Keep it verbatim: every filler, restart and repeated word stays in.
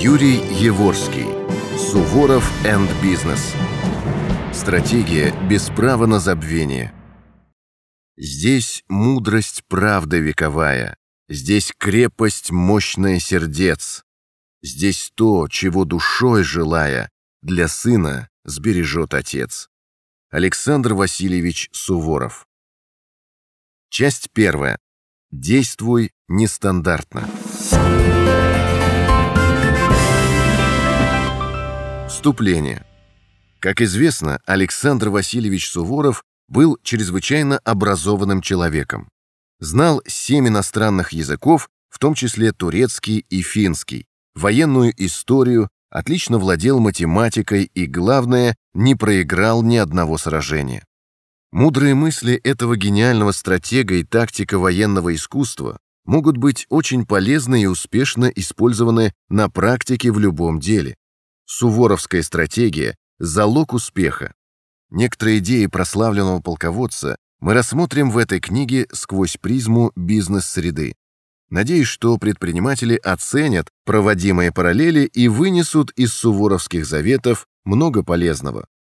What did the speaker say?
Юрий Еворский. Суворов энд Бизнес. Стратегия без права на забвение. Здесь мудрость, правда вековая, здесь крепость мощная сердец, здесь то, чего душой желая, для сына сбережет отец. Александр Васильевич Суворов. Часть первая. Действуй нестандартно. Вступление. Как известно, Александр Васильевич Суворов был чрезвычайно образованным человеком. Знал семь иностранных языков, в том числе турецкий и финский, военную историю, отлично владел математикой и, главное, не проиграл ни одного сражения. Мудрые мысли этого гениального стратега и тактика военного искусства могут быть очень полезны и успешно использованы на практике в любом деле. Суворовская стратегия – залог успеха. Некоторые идеи прославленного полководца мы рассмотрим в этой книге сквозь призму бизнес-среды. Надеюсь, что предприниматели оценят проводимые параллели и вынесут из суворовских заветов много полезного.